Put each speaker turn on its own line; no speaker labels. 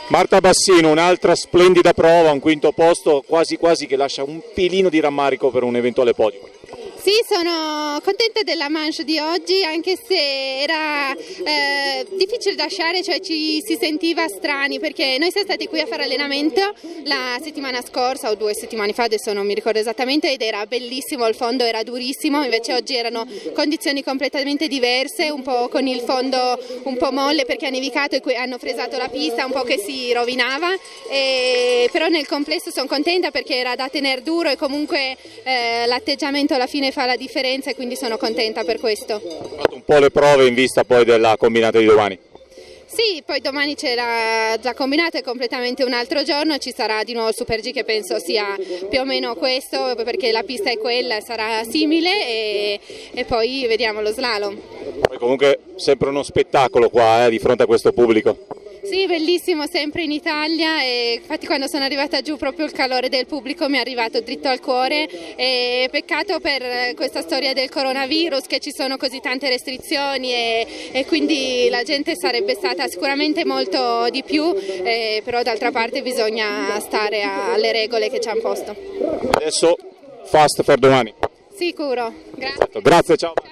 Marta Bassino, un'altra splendida prova, un quinto posto quasi quasi che lascia un pelino di rammarico per un eventuale podio.
Sì, sono contenta della manche di oggi, anche se era difficile da sciare, cioè ci si sentiva strani, perché noi siamo stati qui a fare allenamento la settimana scorsa o 2 settimane fa, adesso non mi ricordo esattamente, ed era bellissimo, il fondo era durissimo, invece oggi erano condizioni completamente diverse, un po' con il fondo un po' molle perché ha nevicato e hanno fresato la pista, un po' che si rovinava, però nel complesso sono contenta perché era da tenere duro e comunque l'atteggiamento alla fine fa la differenza e quindi sono contenta per questo.
Ho fatto un po' le prove in vista poi della combinata di domani.
Sì, poi domani c'è la combinata, è completamente un altro giorno, ci sarà di nuovo il Super G che penso sia più o meno questo perché la pista è quella, sarà simile e poi vediamo lo slalom.
Poi comunque sempre uno spettacolo qua di fronte a questo pubblico.
Sì, bellissimo, sempre in Italia e infatti quando sono arrivata giù proprio il calore del pubblico mi è arrivato dritto al cuore e peccato per questa storia del coronavirus che ci sono così tante restrizioni e quindi la gente sarebbe stata sicuramente molto di più, però d'altra parte bisogna stare alle regole che ci hanno posto.
Adesso fast per domani.
Sicuro, grazie.
Grazie, ciao.